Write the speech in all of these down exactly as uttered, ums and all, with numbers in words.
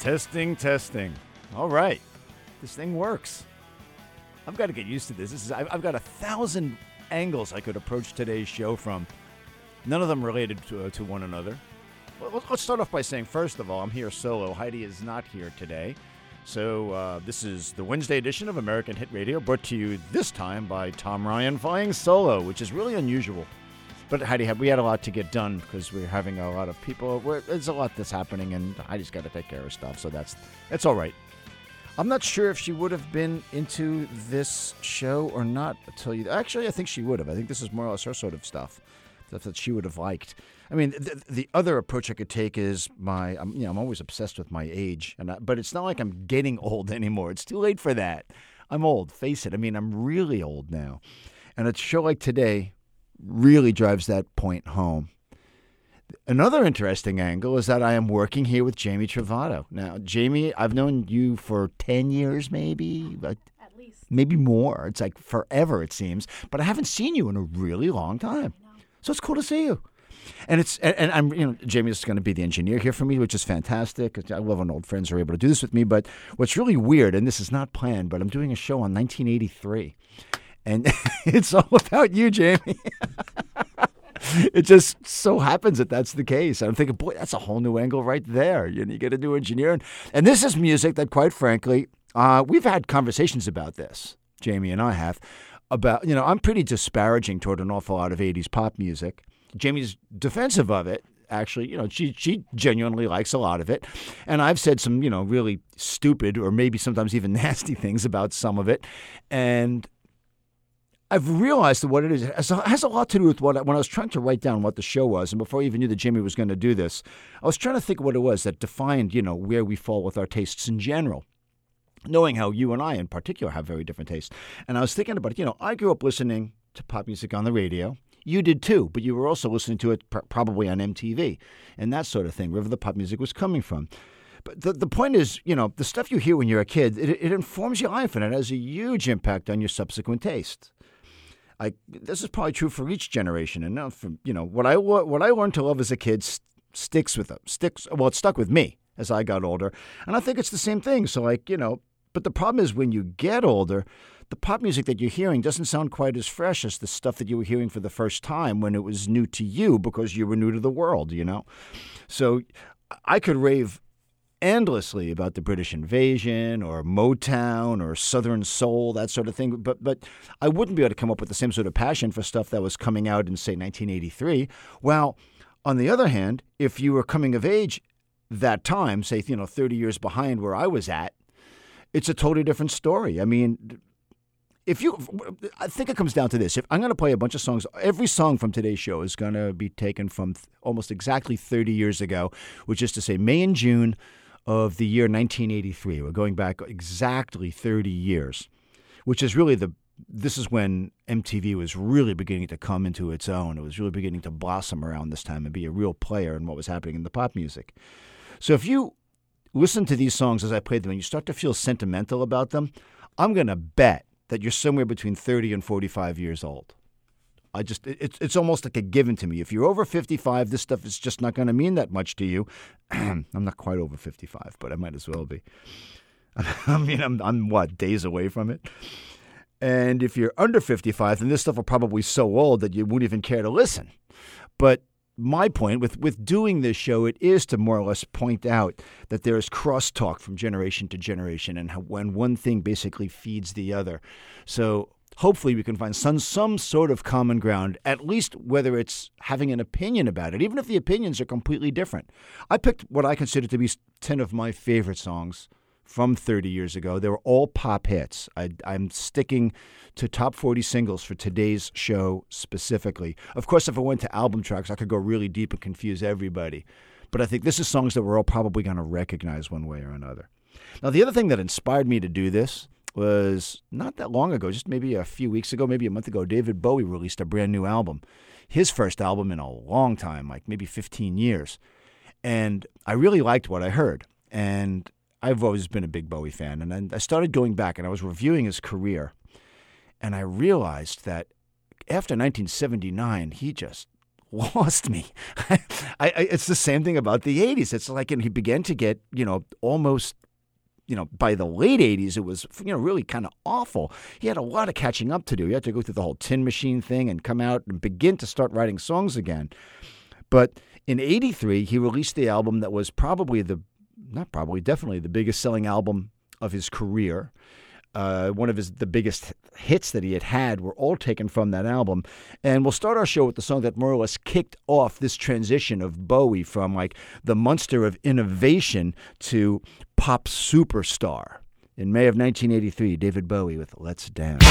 Testing, testing. All right. This thing works. I've got to get used to this. This is I've, I've got a thousand angles I could approach today's show from. None of them related to, uh, to one another. Well, let's start off by saying, first of all, I'm here solo. Heidi is not here today. So uh, this is the Wednesday edition of American Hit Radio, brought to you this time by Tom Ryan flying solo, which is really unusual. But Heidi, we had a lot to get done because we're having a lot of people. We're, there's a lot that's happening, and Heidi's got to take care of stuff, so that's that's all right. I'm not sure if she would have been into this show or not. I'll tell you. Actually, I think she would have. I think this is more or less her sort of stuff, stuff that she would have liked. I mean, the, the other approach I could take is my, I'm, you know, I'm always obsessed with my age, and I, but it's not like I'm getting old anymore. It's too late for that. I'm old, face it. I mean, I'm really old now. And a show like today really drives that point home. Another interesting angle is that I am working here with Jamie Travato. Now, Jamie, I've known you for ten years, maybe, but at least maybe more. It's like forever, it seems. But I haven't seen you in a really long time. So it's cool to see you. And it's and, and I'm you know Jamie is going to be the engineer here for me, which is fantastic. I love when old friends are able to do this with me. But what's really weird, and this is not planned, but I'm doing a show on nineteen eighty-three. And it's all about you, Jamie. It just so happens that that's the case. I'm thinking, boy, that's a whole new angle right there. You know, you get a new engineer. And, and this is music that, quite frankly, uh, we've had conversations about this, Jamie and I have, about, you know, I'm pretty disparaging toward an awful lot of eighties pop music. Jamie's defensive of it. Actually, you know, she she genuinely likes a lot of it. And I've said some, you know, really stupid or maybe sometimes even nasty things about some of it. And I've realized that what it is it has a lot to do with what when I was trying to write down what the show was, and before I even knew that Jimmy was going to do this, I was trying to think of what it was that defined, you know, where we fall with our tastes in general, knowing how you and I in particular have very different tastes. And I was thinking about it, you know, I grew up listening to pop music on the radio. You did too, but you were also listening to it pr- probably on M T V and that sort of thing, wherever the pop music was coming from. But the, the point is, you know, the stuff you hear when you're a kid, it, it informs your life, and it has a huge impact on your subsequent taste. I, this is probably true for each generation, and now from you know what I what I learned to love as a kid st- sticks with them. Sticks well, it stuck with me as I got older, and I think it's the same thing. So, like you know, but the problem is when you get older, the pop music that you're hearing doesn't sound quite as fresh as the stuff that you were hearing for the first time when it was new to you because you were new to the world. You know, so I could rave endlessly about the British invasion or Motown or Southern soul, that sort of thing. But but I wouldn't be able to come up with the same sort of passion for stuff that was coming out in, say, nineteen eighty-three. Well, on the other hand, if you were coming of age that time, say, you know, thirty years behind where I was at, it's a totally different story. I mean, if you, I think it comes down to this. If I'm going to play a bunch of songs, every song from today's show is going to be taken from th- almost exactly thirty years ago, which is to say May and June of the year nineteen eighty-three. We're going back exactly thirty years, which is really the, this is when M T V was really beginning to come into its own. It was really beginning to blossom around this time and be a real player in what was happening in the pop music. So if you listen to these songs as I played them and you start to feel sentimental about them, I'm going to bet that you're somewhere between thirty and forty-five years old. I just, it's it's almost like a given to me. If you're over fifty-five, this stuff is just not going to mean that much to you. I'm not quite over fifty-five, but I might as well be. I mean, I'm, I'm what, days away from it? And if you're under fifty-five, then this stuff will probably be so old that you wouldn't even care to listen. But my point with, with doing this show, it is to more or less point out that there is crosstalk from generation to generation and how when one thing basically feeds the other. So hopefully we can find some, some sort of common ground, at least whether it's having an opinion about it, even if the opinions are completely different. I picked what I consider to be ten of my favorite songs from thirty years ago. They were all pop hits. I, I'm sticking to top forty singles for today's show specifically. Of course, if I went to album tracks, I could go really deep and confuse everybody. But I think this is songs that we're all probably going to recognize one way or another. Now, the other thing that inspired me to do this was not that long ago, just maybe a few weeks ago, maybe a month ago, David Bowie released a brand new album. His first album in a long time, like maybe fifteen years. And I really liked what I heard. And I've always been a big Bowie fan. And then I started going back and I was reviewing his career. And I realized that after nineteen seventy-nine, he just lost me. I, I, it's the same thing about the eighties. It's like, and he began to get, you know, almost, you know, by the late eighties, it was, you know, really kind of awful. He had a lot of catching up to do. He had to go through the whole Tin Machine thing and come out and begin to start writing songs again. But in eighty-three, he released the album that was probably the, not probably, definitely the biggest selling album of his career. Uh, one of his the biggest hits that he had had were all taken from that album. And we'll start our show with the song that more or less kicked off this transition of Bowie from like the monster of innovation to pop superstar. In May of nineteen eighty-three, David Bowie with Let's Dance.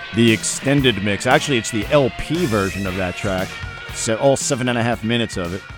the extended mix. Actually, it's the L P version of that track. So all seven and a half minutes of it.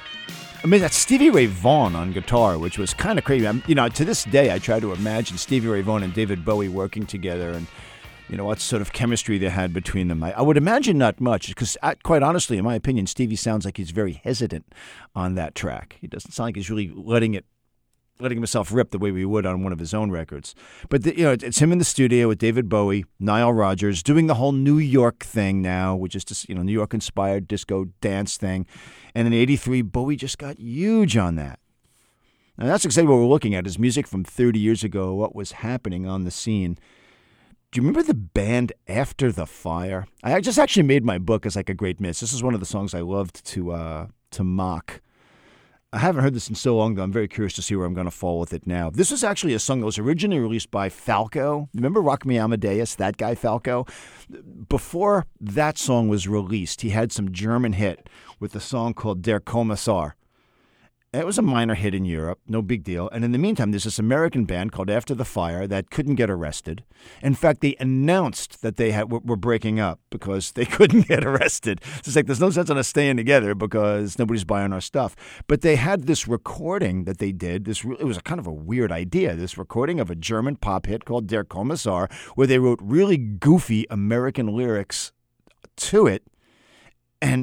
I mean, that's Stevie Ray Vaughan on guitar, which was kind of crazy. I'm, you know, to this day, I try to imagine Stevie Ray Vaughan and David Bowie working together, and you know what sort of chemistry they had between them. I, I would imagine not much, because quite honestly, in my opinion, Stevie sounds like he's very hesitant on that track. He doesn't sound like he's really letting it. letting himself rip the way we would on one of his own records. But, the, you know, it's him in the studio with David Bowie, Nile Rodgers, doing the whole New York thing now, which is just, you know, New York-inspired disco dance thing. And in eighty-three, Bowie just got huge on that. Now, that's exactly what we're looking at, is music from thirty years ago, what was happening on the scene. Do you remember the band After the Fire? I just actually made my book as like a great miss. This is one of the songs I loved to uh, to mock. I haven't heard this in so long, though. I'm very curious to see where I'm going to fall with it now. This was actually a song that was originally released by Falco. Remember Rock Me Amadeus, that guy Falco? Before that song was released, he had some German hit with a song called Der Kommissar. It was a minor hit in Europe, no big deal. And in the meantime, there's this American band called After the Fire that couldn't get arrested. In fact, they announced that they had, were breaking up because they couldn't get arrested. So it's like, there's no sense in us staying together because nobody's buying our stuff. But they had this recording that they did. This It was a kind of a weird idea, this recording of a German pop hit called Der Kommissar, where they wrote really goofy American lyrics to it. And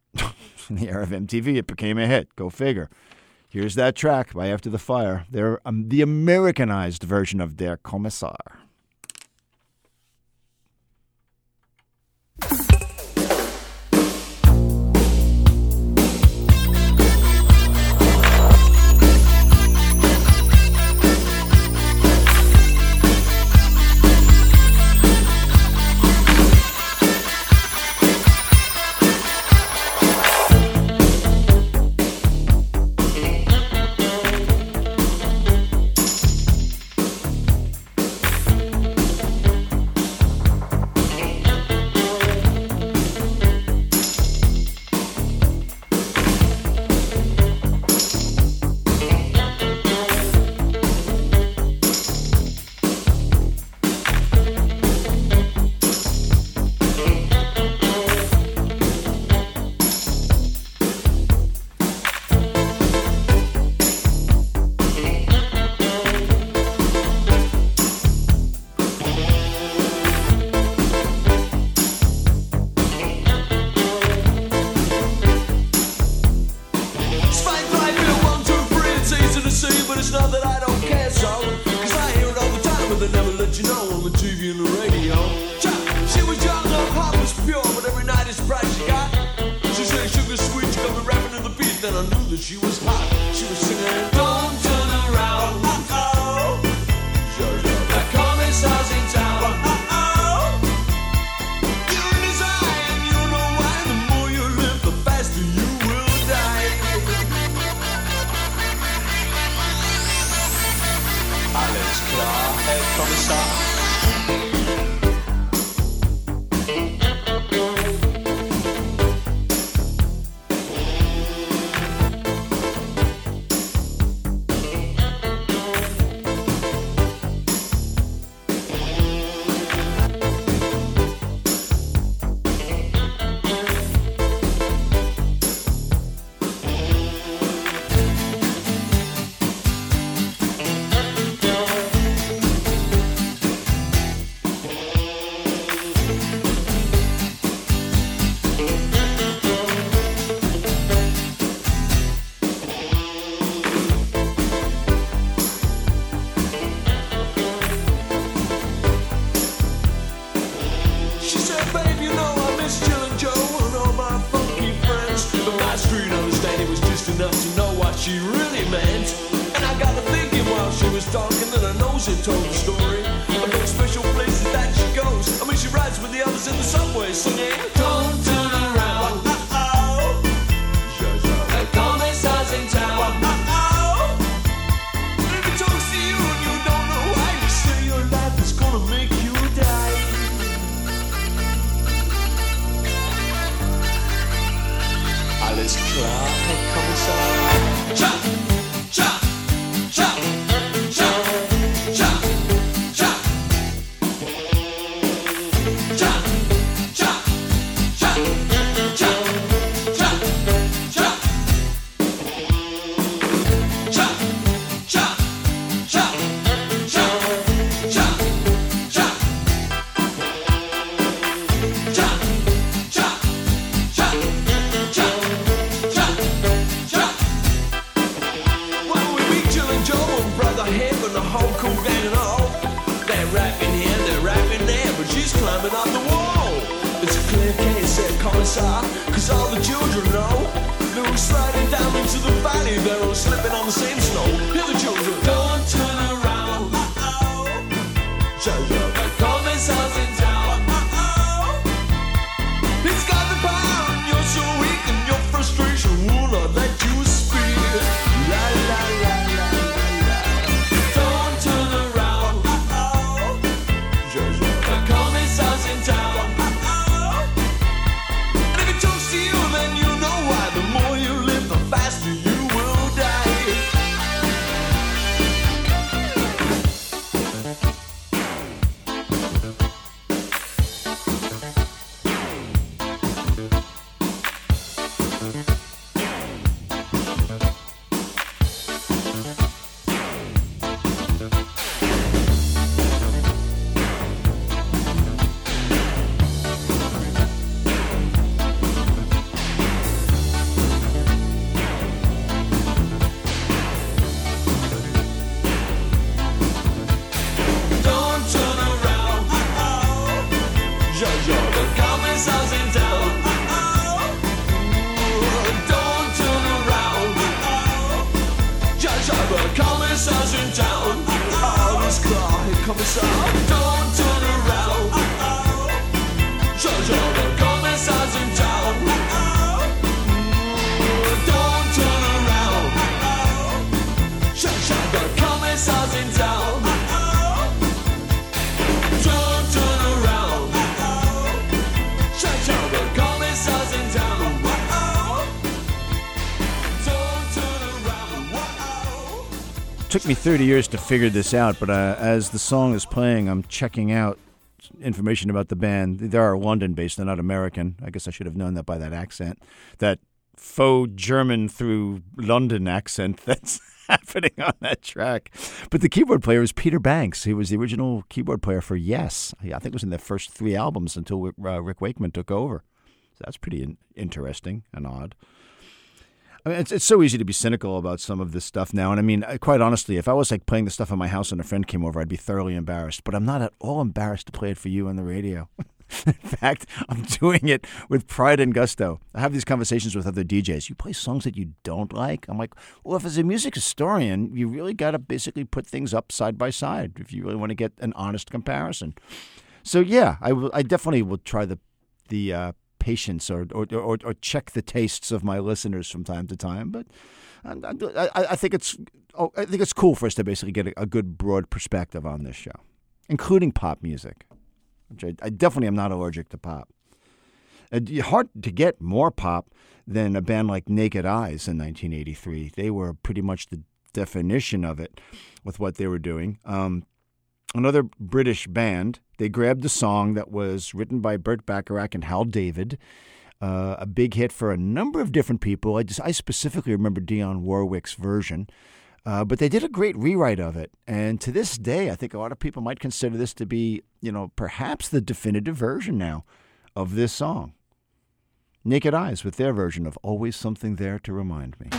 in the era of M T V, it became a hit. Go figure. Here's that track by After the Fire. They're um, the Americanized version of Der Kommissar. Cha, cha, cha, cha, cha. commissar, cause all the children know that we're sliding down into the valley, they're all slipping on the same snow. Hear the children, don't turn around. Uh-oh. The commissar's in town. Uh-oh. He's got the power and you're so weak and your frustration will not let you speak. La la la la la la. Don't turn around. Uh-oh. The commissar's in town. Uh-oh. And if he talks to you, then you know why. The more you live, the faster you will die. Don't turn around. Uh-oh. Jojo, the commissar's in town. Uh-oh. Don't turn around. Uh-oh. Jojo, the commissar's in town. Uh-oh. This car, hey, commissar. Don't turn around. Uh-oh. Jojo, the commissar's in town. Uh-oh. Don't turn around. Uh-oh. Jojo, the commissar's in town. Uh-oh. Don't turn around. Uh-oh. Jojo, the commissar's in town. Uh-oh. Don't turn around. Uh-oh. Took me thirty years to figure this out, but uh, as the song is playing, I'm checking out information about the band. They are London-based, they're not American. I guess I should have known that by that accent. That faux German through London accent that's happening on that track. But the keyboard player is Peter Banks. He was the original keyboard player for Yes. I think it was in their first three albums until uh, Rick Wakeman took over. So that's pretty in- interesting and odd. I mean, it's it's so easy to be cynical about some of this stuff now. And I mean, quite honestly, if I was like playing this stuff in my house and a friend came over, I'd be thoroughly embarrassed. But I'm not at all embarrassed to play it for you on the radio. In fact, I'm doing it with pride and gusto. I have these conversations with other D Js. You play songs that you don't like? I'm like, well, if as a music historian, you really got to basically put things up side by side if you really want to get an honest comparison. So yeah, I will. I definitely will try the the uh, patience or or, or or check the tastes of my listeners from time to time. But I, I, I think it's oh, I think it's cool for us to basically get a, a good broad perspective on this show, including pop music. Which I, I definitely am not allergic to pop. It's hard to get more pop than a band like Naked Eyes in nineteen eighty-three. They were pretty much the definition of it with what they were doing. Um, another British band, they grabbed a song that was written by Burt Bacharach and Hal David, uh, a big hit for a number of different people. I just I specifically remember Dionne Warwick's version. Uh, but they did a great rewrite of it. And to this day, I think a lot of people might consider this to be, you know, perhaps the definitive version now of this song. Naked Eyes with their version of Always Something There to Remind Me.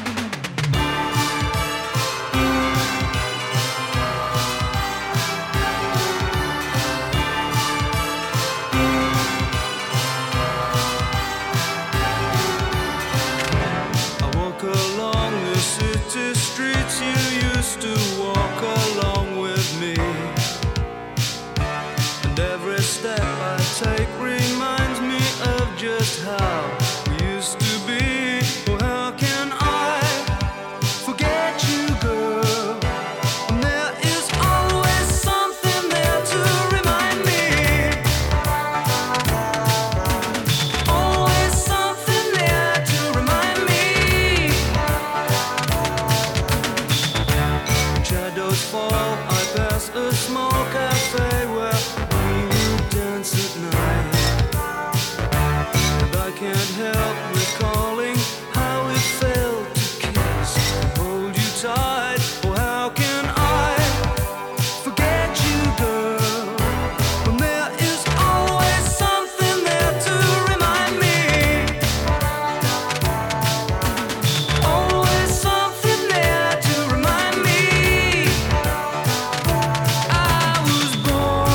Take reminds me of just how we used to be. Oh, how can I forget you, girl? And there is always something there to remind me. Always something there to remind me. When shadows fall, I pass a small cafe where at night, and I can't help recalling how it felt to kiss and hold you tight. Oh, how can I forget you, girl, when there is always something there to remind me. Always something there to remind me. I was born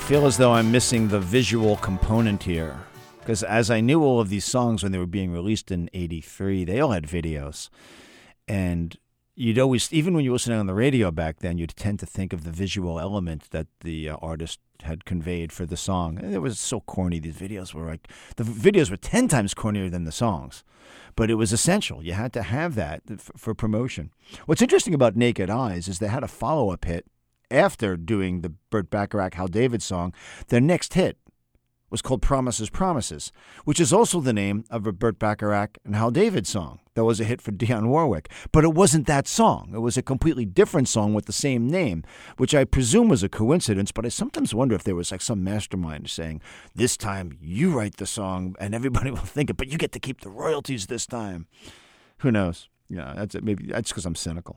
feel as though I'm missing the visual component here. Because as I knew all of these songs when they were being released in eighty-three, they all had videos. And you'd always, even when you were listening on the radio back then, you'd tend to think of the visual element that the uh, artist had conveyed for the song. And it was so corny. These videos were like, the videos were ten times cornier than the songs. But it was essential. You had to have that f- for promotion. What's interesting about Naked Eyes is they had a follow-up hit after doing the Burt Bacharach, Hal David song. Their next hit was called Promises, Promises, which is also the name of a Burt Bacharach and Hal David song that was a hit for Dionne Warwick. But it wasn't that song. It was a completely different song with the same name, which I presume was a coincidence, but I sometimes wonder if there was like some mastermind saying, this time you write the song and everybody will think it, but you get to keep the royalties this time. Who knows? Yeah, that's it. Maybe that's because I'm cynical.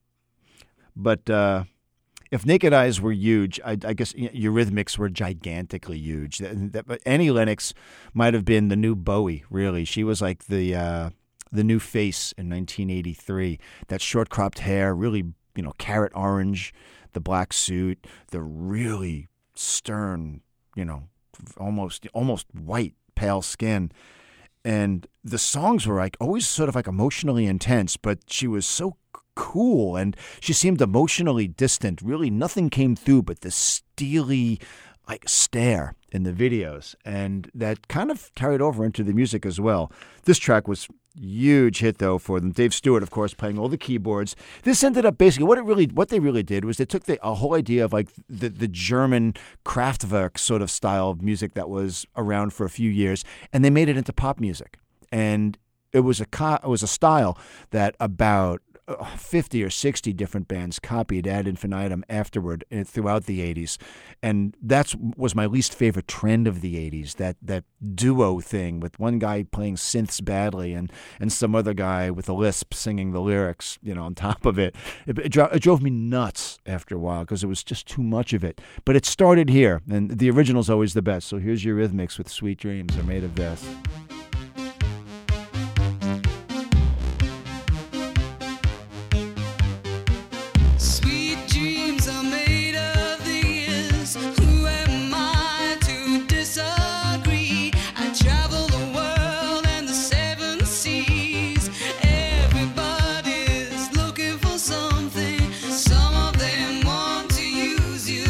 But uh, if Naked Eyes were huge, I, I guess Eurythmics were gigantically huge. That, that, Annie Lennox might have been the new Bowie, really. She was like the uh, the new face in nineteen eighty-three. That short-cropped hair, really, you know, carrot orange, the black suit, the really stern, you know, almost almost white, pale skin. And the songs were like always sort of like emotionally intense, but she was so cool and she seemed emotionally distant. Really nothing came through but this steely like stare in the videos, and that kind of carried over into the music as well. This track was huge hit though for them. Dave Stewart, of course, playing all the keyboards. This ended up basically what it really what they really did was they took the a whole idea of like the the German Kraftwerk sort of style of music that was around for a few years, and they made it into pop music. And it was a co- it was a style that about fifty or sixty different bands copied ad infinitum afterward throughout the eighties. And that was my least favorite trend of the eighties, that that duo thing with one guy playing synths badly and, and some other guy with a lisp singing the lyrics, you know, on top of it. It, it, dro- it drove me nuts after a while because it was just too much of it. But it started here, and the original's always the best. So here's Eurythmics with Sweet Dreams Are Made of This.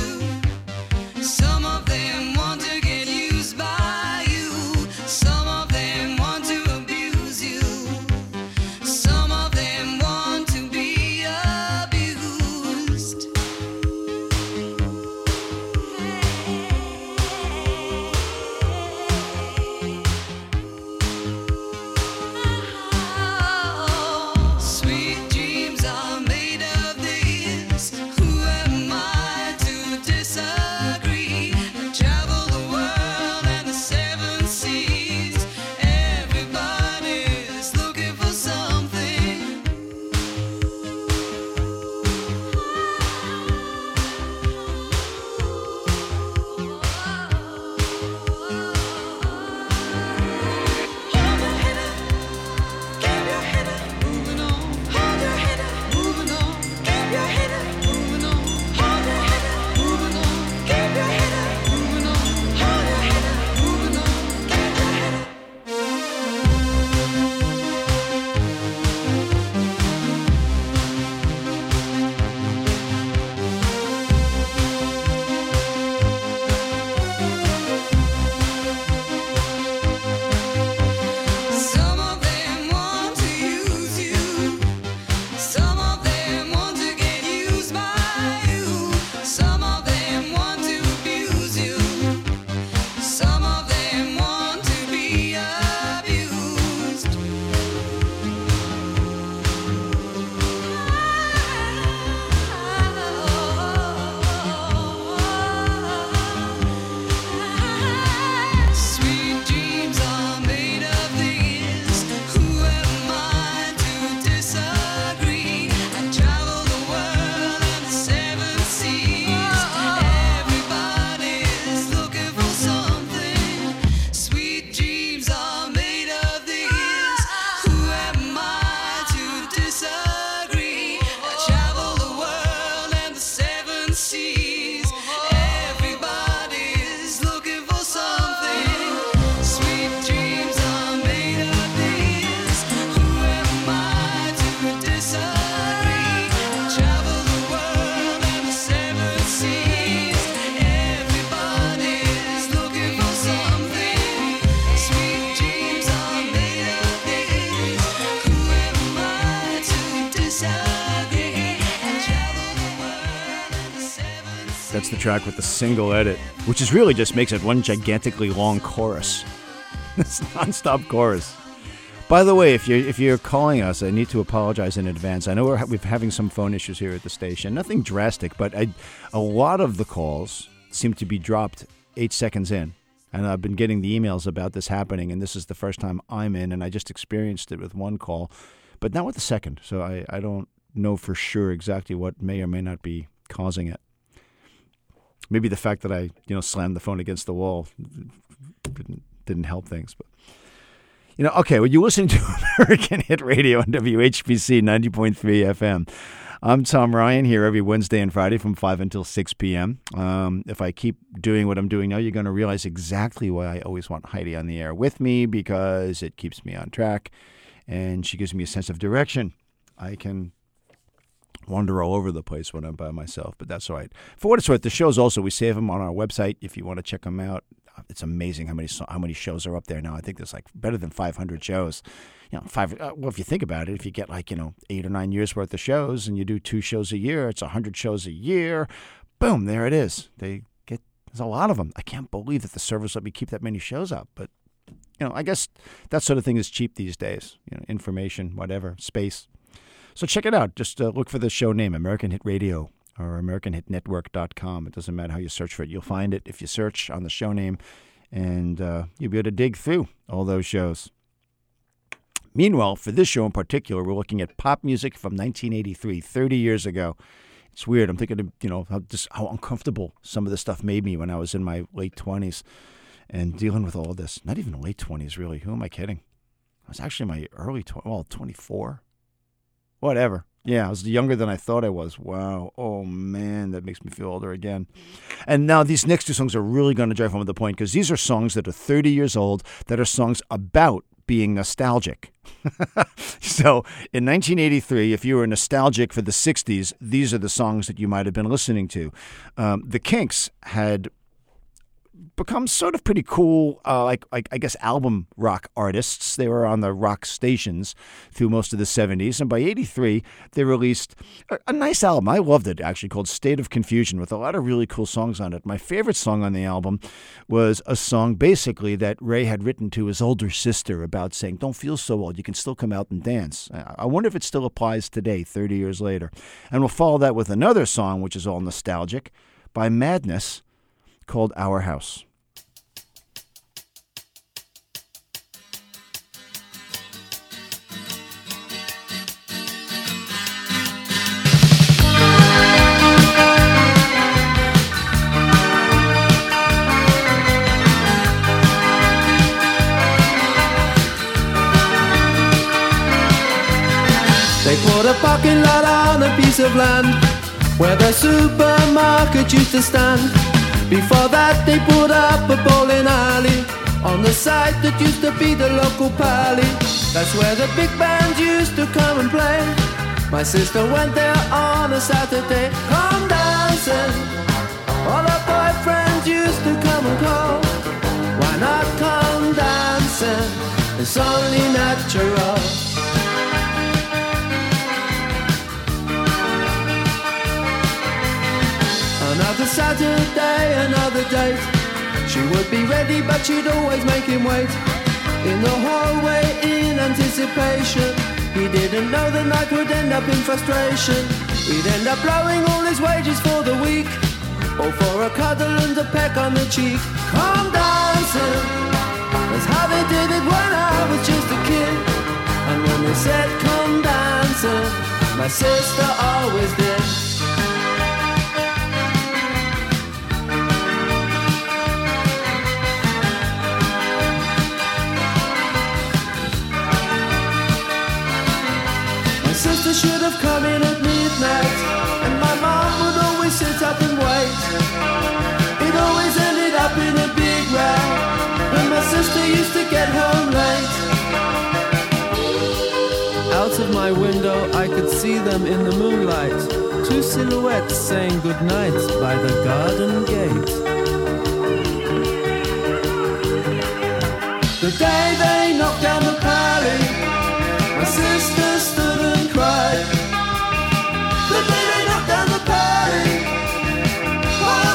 Some of them want to get used by you. Some of That's the track with the single edit, which is really just makes it one gigantically long chorus. It's non-stop chorus. By the way, if you're if you're calling us, I need to apologize in advance. I know we're we're having some phone issues here at the station. Nothing drastic, but I, a lot of the calls seem to be dropped eight seconds in. And I've been getting the emails about this happening, and this is the first time I'm in, and I just experienced it with one call, but not with the second. So I, I don't know for sure exactly what may or may not be causing it. Maybe the fact that I, you know, slammed the phone against the wall didn't, didn't help things, but. You know, okay, well, you're listening to American Hit Radio on W H B C ninety point three F M. I'm Tom Ryan here every Wednesday and Friday from five until six p.m. Um, if I keep doing what I'm doing now, you're going to realize exactly why I always want Heidi on the air with me, because it keeps me on track and she gives me a sense of direction. I can wander all over the place when I'm by myself, but that's all right. For what it's worth, the shows also, we save them on our website if you want to check them out. It's amazing how many how many shows are up there now. I think there's like better than five hundred shows. You know, five. Uh, well, if you think about it, if you get like you know eight or nine years worth of shows and you do two shows a year, it's a hundred shows a year. Boom, there it is. They get there's a lot of them. I can't believe that the service let me keep that many shows up. But you know, I guess that sort of thing is cheap these days. You know, information, whatever, space. So check it out. Just uh, look for the show name, American Hit Radio. Or American Hit Network dot com. It doesn't matter how you search for it. You'll find it if you search on the show name, and uh, you'll be able to dig through all those shows. Meanwhile, for this show in particular, we're looking at pop music from nineteen eighty-three, thirty years ago. It's weird. I'm thinking of, you know, how, just how uncomfortable some of this stuff made me when I was in my late twenties and dealing with all this. Not even late twenties, really. Who am I kidding? I was actually in my early twenties, well, twenty-four. Whatever. Yeah, I was younger than I thought I was. Wow. Oh, man, that makes me feel older again. And now these next two songs are really going to drive home the point, because these are songs that are thirty years old, that are songs about being nostalgic. So in nineteen eighty-three, if you were nostalgic for the sixties, these are the songs that you might have been listening to. Um, the Kinks had become sort of pretty cool, uh, like, like I guess album rock artists. They were on the rock stations through most of the seventies, and by eighty-three they released a, a nice album. I loved it, actually, called State of Confusion, with a lot of really cool songs on it. My favorite song on the album was a song basically that Ray had written to his older sister about saying, don't feel so old, you can still come out and dance. I wonder if it still applies today, thirty years later. And we'll follow that with another song which is all nostalgic by Madness, called Our House. They put a parking lot on a piece of land where the supermarket used to stand. Before that they put up a bowling alley on the site that used to be the local pally. That's where the big bands used to come and play. My sister went there on a Saturday. Come dancing, all her boyfriends used to come and call. Why not come dancing? It's only natural. Another Saturday, another date. She would be ready, but she'd always make him wait in the hallway in anticipation. He didn't know the night would end up in frustration. He'd end up blowing all his wages for the week, or for a cuddle and a peck on the cheek. Come dancing, that's how they did it when I was just a kid. And when they said come dancing, my sister always did. Should have come in at midnight, and my mom would always sit up and wait. It always ended up in a big row when my sister used to get home late. Out of my window I could see them in the moonlight, two silhouettes saying goodnight by the garden gate. The day they knocked down the pally, my sister stood and cried. The day they knocked down the party, oh,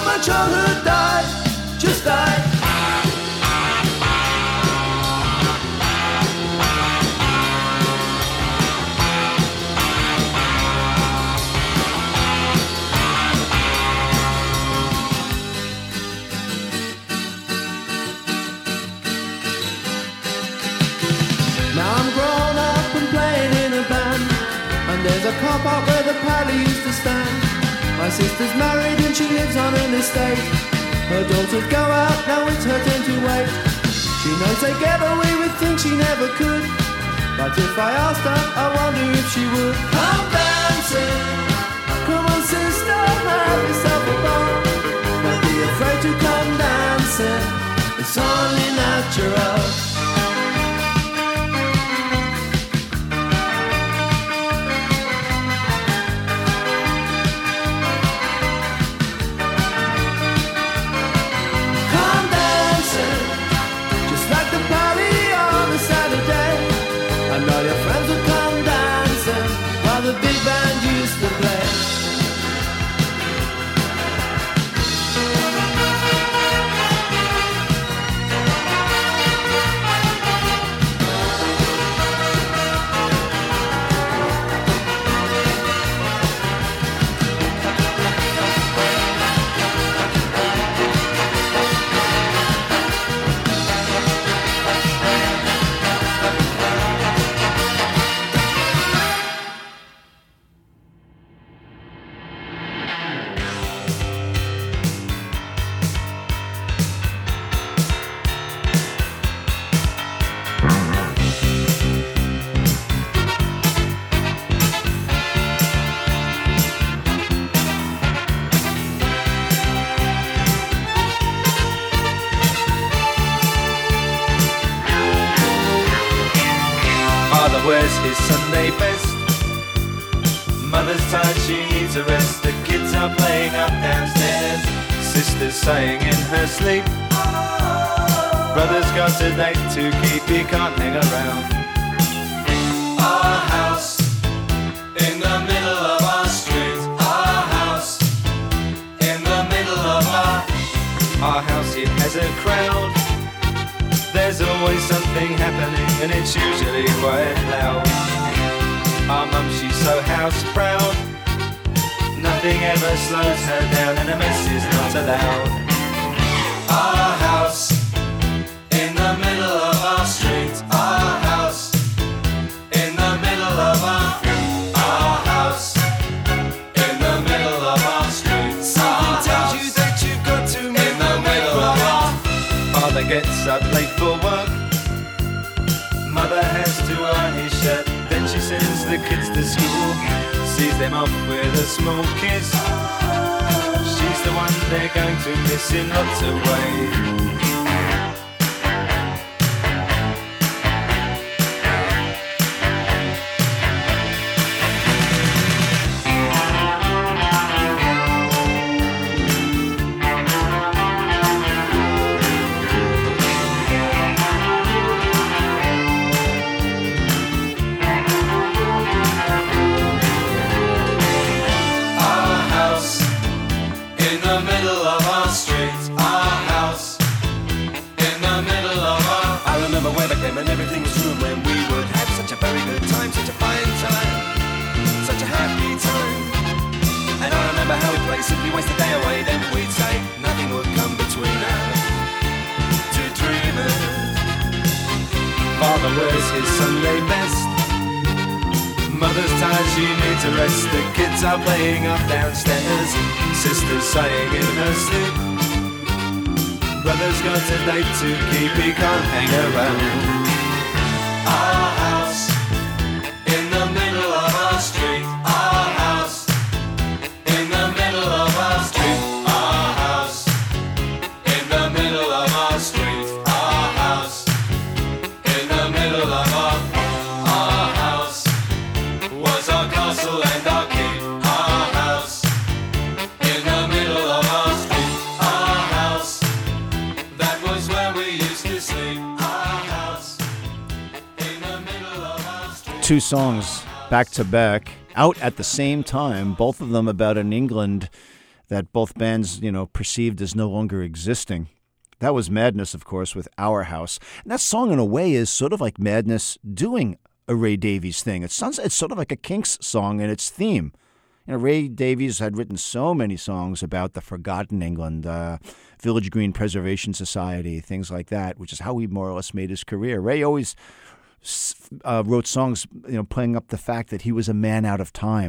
car park where the paddy used to stand. My sister's married and she lives on an estate. Her daughters go out, now it's her turn to wait. She knows together we would think she never could, but if I asked her, I wonder if she would. Come dancing, come on sister, have yourself a ball. Don't be afraid to come dancing, it's only natural. And all your friends would come dancing while the big band used to play. Wears his Sunday best. Mother's tired, she needs a rest. The kids are playing up downstairs. Sister's sighing in her sleep. Brother's got a date to keep, he can't hang around. Our house in the middle of our street. Our house in the middle of our Our house, it has a crowd. There's always something happening and it's usually quite loud. Our mum, she's so house proud. Nothing ever slows her down and a mess is not allowed. Our house in the middle of our street. Our house in the middle of our Our house in the middle of our street. Something tells you that you've got to move in the middle of our Father gets up late for work. Mother has to iron his shirt. Then she sends the kids to school, sees them off with a small kiss. She's the one they're going to miss in lots of ways. And everything was room when we would have such a very good time, such a fine time, such a happy time. And I remember how we played, simply waste the day away. Then we'd say nothing would come between us, two dreamers. Father wears his Sunday best. Mother's tired, she needs a rest. The kids are playing up downstairs. Sister's sighing in her sleep. Brother's got a date to keep, he can't hang around. Our house in the middle of our street. Our house in the middle of our street. Our house in the middle of our street. Our house in the middle of our Our house was our castle and our keep. Our house in the middle of our street. Our house, that was where we used to sleep. Our house in the middle of our street. Two songs back to back, out at the same time, both of them about an England that both bands, you know, perceived as no longer existing. That was Madness, of course, with Our House. And that song, in a way, is sort of like Madness doing a Ray Davies thing. It sounds, it's sort of like a Kinks song in its theme. You know, Ray Davies had written so many songs about the forgotten England, uh, Village Green Preservation Society, things like that, which is how he more or less made his career. Ray always uh, wrote songs, you know, playing up the fact that he was a man out of time.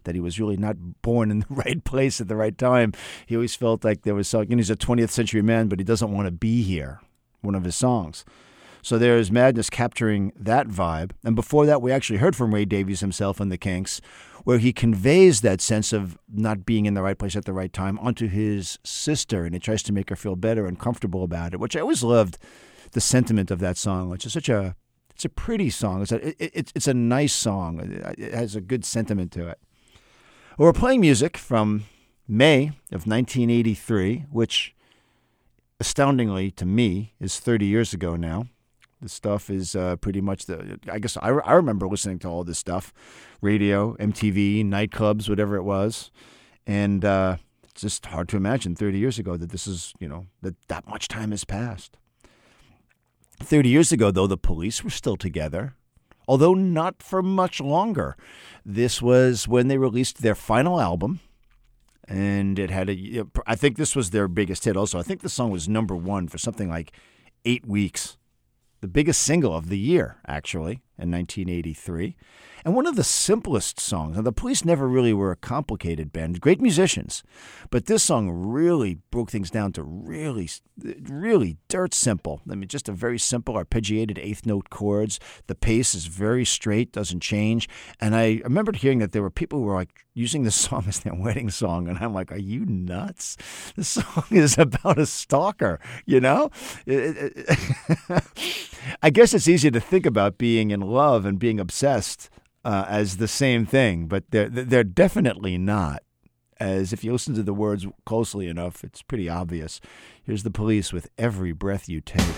that he was really not born in the right place at the right time. He always felt like there was something, you know, he's a twentieth century man, but he doesn't want to be here, one of his songs. So there's Madness capturing that vibe. And before that, we actually heard from Ray Davies himself and the Kinks, where he conveys that sense of not being in the right place at the right time onto his sister, and he tries to make her feel better and comfortable about it, which I always loved the sentiment of that song, which is such a, it's a pretty song. It's a, it, it, it's a nice song. It has a good sentiment to it. Well, we're playing music from May of nineteen eighty-three, which astoundingly to me is thirty years ago now. The stuff is uh, pretty much the, I guess I, I remember listening to all this stuff, radio, M T V, nightclubs, whatever it was. And uh, it's just hard to imagine thirty years ago that this is, you know, that that much time has passed. thirty years ago, though, the Police were still together, although not for much longer. This was when they released their final album. And it had a, I think this was their biggest hit also. I think the song was number one for something like eight weeks. The biggest single of the year, actually, in nineteen eighty-three. And one of the simplest songs. Now, the Police never really were a complicated band, great musicians. But this song really broke things down to really, really dirt simple. I mean, just a very simple arpeggiated eighth note chords. The pace is very straight, doesn't change. And I remembered hearing that there were people who were like using this song as their wedding song. And I'm like, are you nuts? This song is about a stalker, you know? It, it, it, I guess it's easy to think about being in love and being obsessed uh, as the same thing, but they're, they're definitely not. As if you listen to the words closely enough, it's pretty obvious. Here's the Police with Every Breath You Take.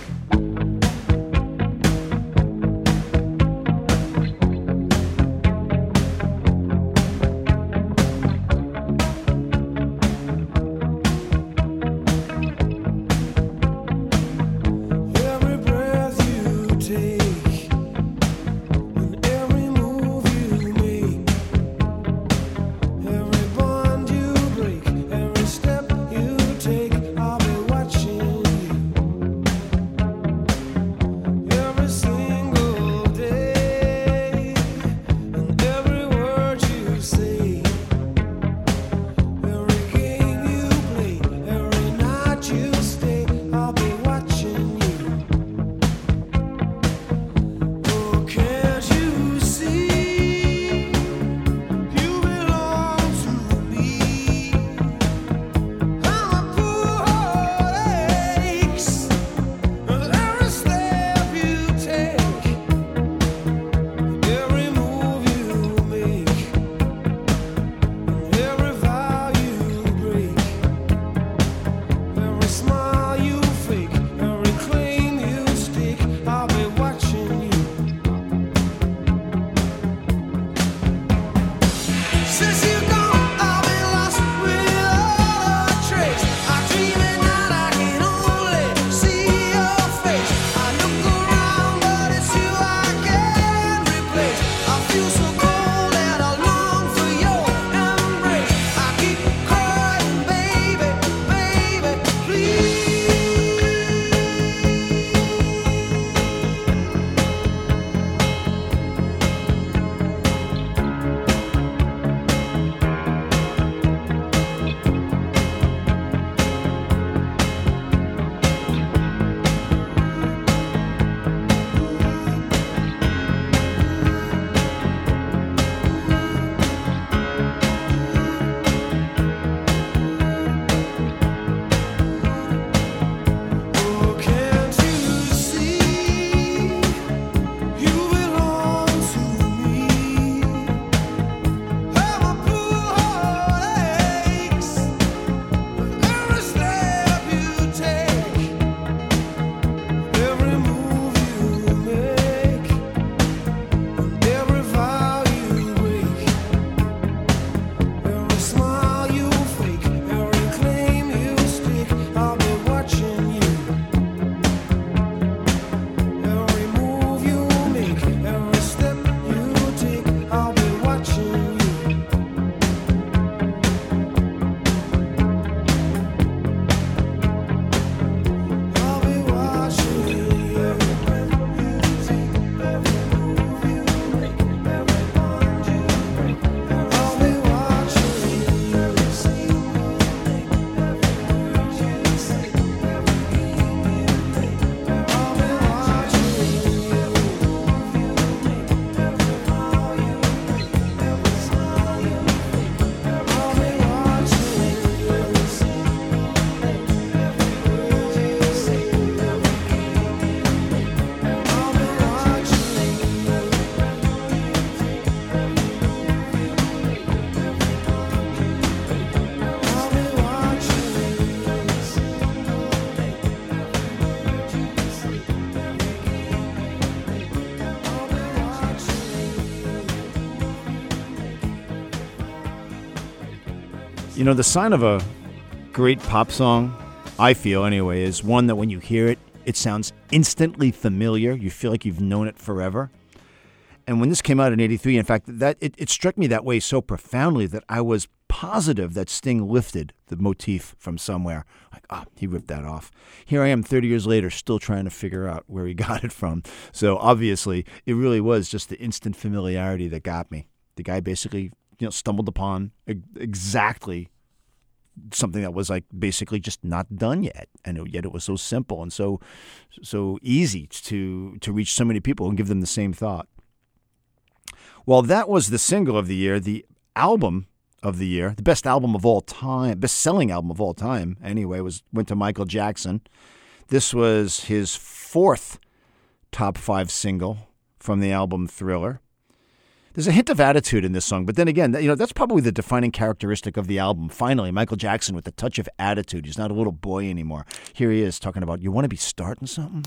You know, the sign of a great pop song, I feel anyway, is one that when you hear it, it sounds instantly familiar. You feel like you've known it forever. And when this came out in eighty-three, in fact, that it, it struck me that way so profoundly that I was positive that Sting lifted the motif from somewhere. Like, ah, oh, he ripped that off. Here I am thirty years later still trying to figure out where he got it from. So obviously, it really was just the instant familiarity that got me. The guy basically, you know, stumbled upon exactly something that was like basically just not done yet, and it, yet it was so simple and so so easy to to reach so many people and give them the same thought. Well, that was the single of the year. The album of the year, the best album of all time, best-selling album of all time, anyway, was went to Michael Jackson. This was his fourth top five single from the album Thriller. There's a hint of attitude in this song, but then again, you know, that's probably the defining characteristic of the album. Finally, Michael Jackson with a touch of attitude. He's not a little boy anymore. Here he is talking about, you want to be starting something?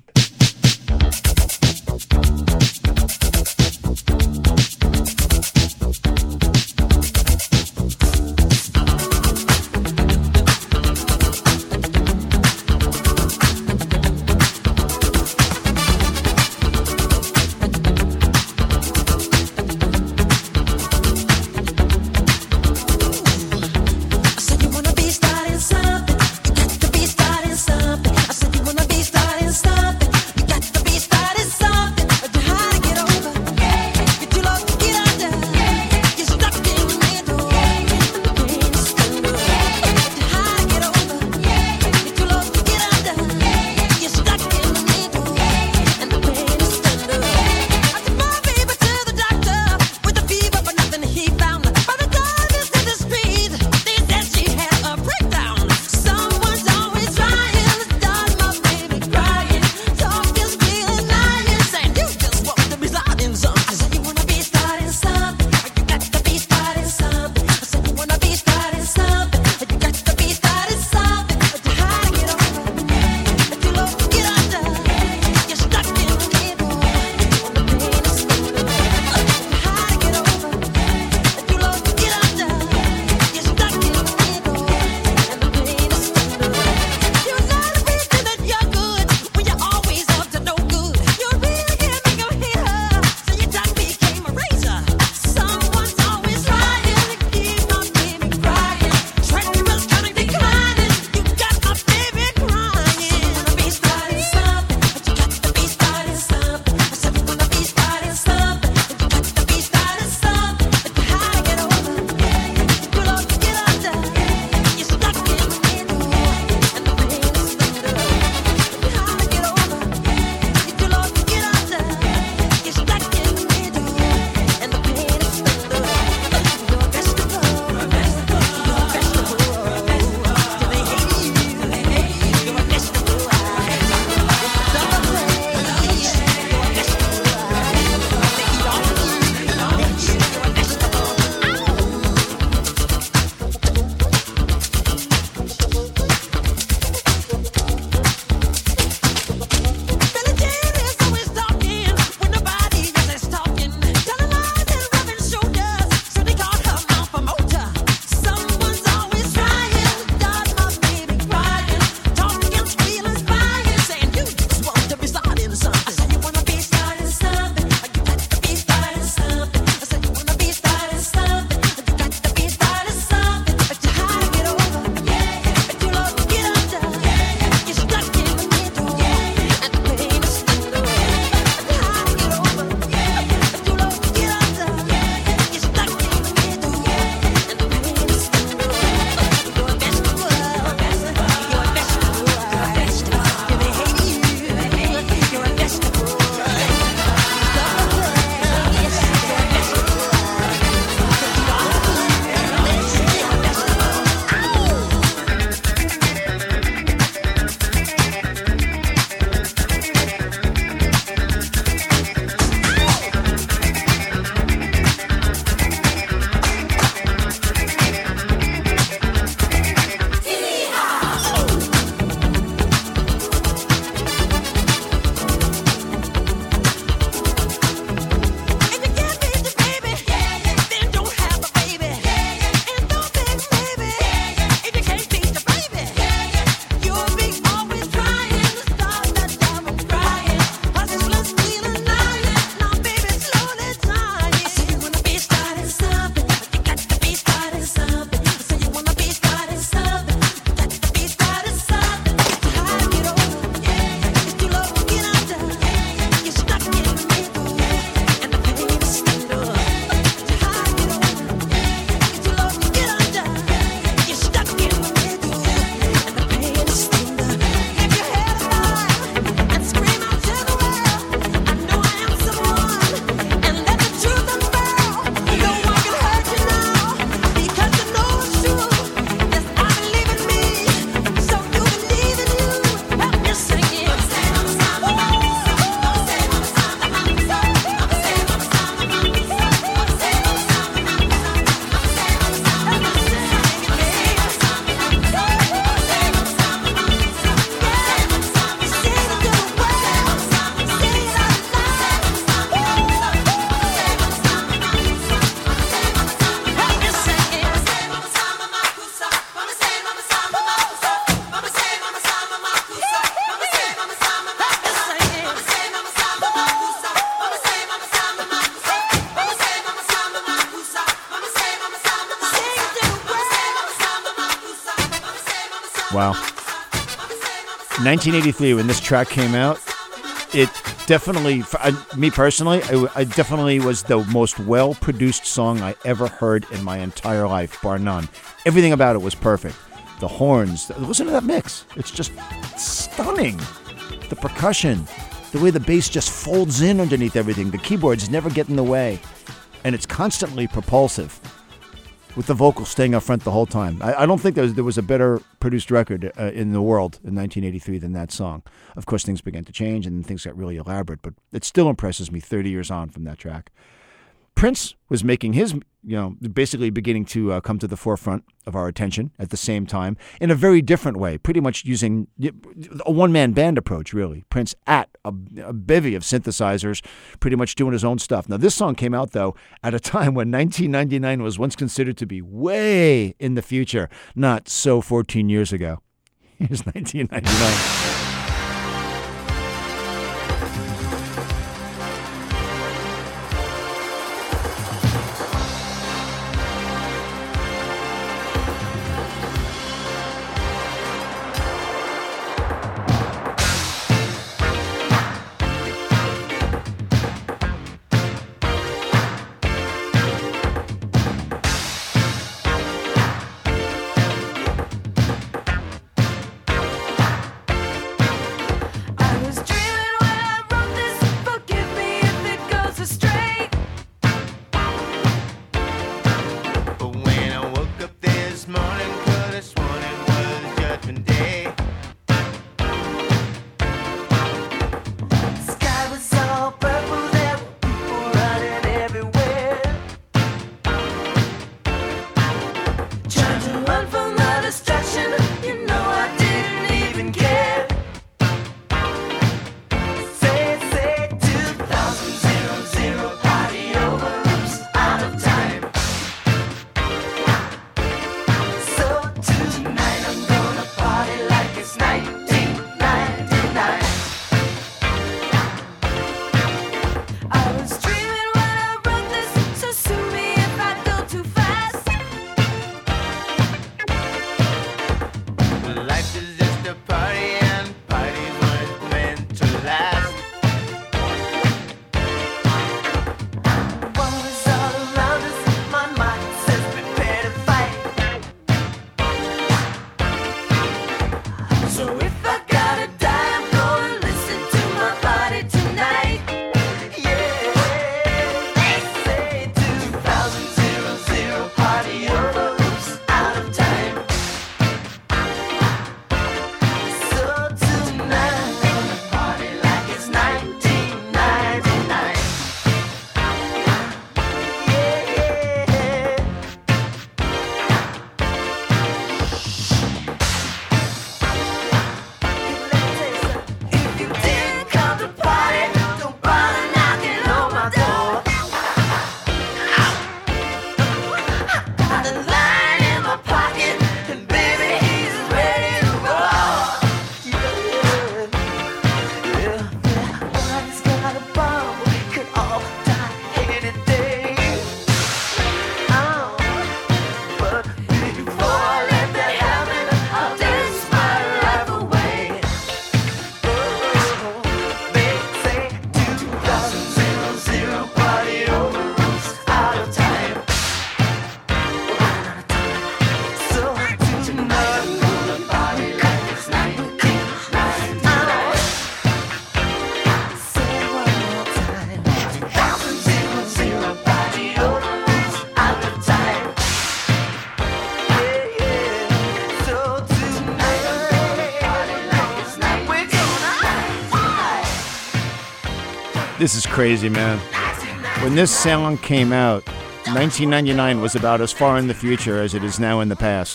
Hard to Wow. nineteen eighty-three, when this track came out, it definitely, for, uh, me personally, I, I definitely was the most well-produced song I ever heard in my entire life, bar none. Everything about it was perfect. The horns, listen to that mix. It's just stunning. The percussion, the way the bass just folds in underneath everything. The keyboards never get in the way. And it's constantly propulsive, with the vocals staying up front the whole time. I, I don't think there was, there was a better produced record uh, in the world in nineteen eighty-three than that song. Of course, things began to change and things got really elaborate, but it still impresses me thirty years on from that track. Prince was making his, you know, basically beginning to uh, come to the forefront of our attention at the same time in a very different way, pretty much using a one-man band approach, really. Prince at a, a bevy of synthesizers, pretty much doing his own stuff. Now, this song came out, though, at a time when nineteen ninety-nine was once considered to be way in the future, not so fourteen years ago. Here's nineteen ninety-nine. This is crazy, man. When this song came out, nineteen ninety-nine was about as far in the future as it is now in the past.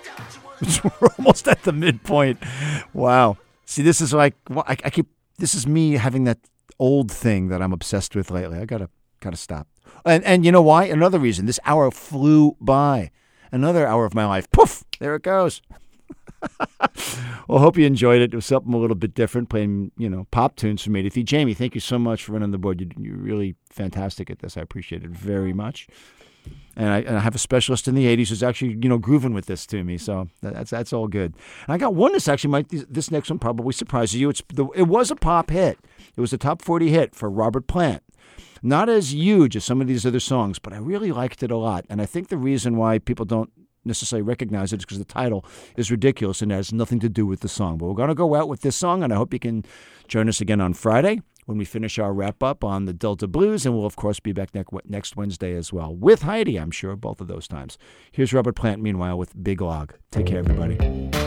We're almost at the midpoint. Wow. See, this is like, I, I keep, this is me having that old thing that I'm obsessed with lately. I gotta, gotta stop. And, and you know why? Another reason. This hour flew by. Another hour of my life. Poof! There it goes. Well, hope you enjoyed it. It was something a little bit different, playing, you know, pop tunes from eighty-three. Jamie, thank you so much for running the board. You're really fantastic at this. I appreciate it very much. And I, and I have a specialist in the eighties who's actually, you know, grooving with this to me. So that's that's all good. And I got one that's actually might this next one probably surprises you. It's the, it was a pop hit. It was a top forty hit for Robert Plant. Not as huge as some of these other songs, but I really liked it a lot. And I think the reason why people don't necessarily recognize it is because the title is ridiculous and it has nothing to do with the song. But we're going to go out with this song, and I hope you can join us again on Friday when we finish our wrap-up on the Delta Blues, and we'll, of course, be back next Wednesday as well, with Heidi, I'm sure, both of those times. Here's Robert Plant, meanwhile, with Big Log. Take care, everybody.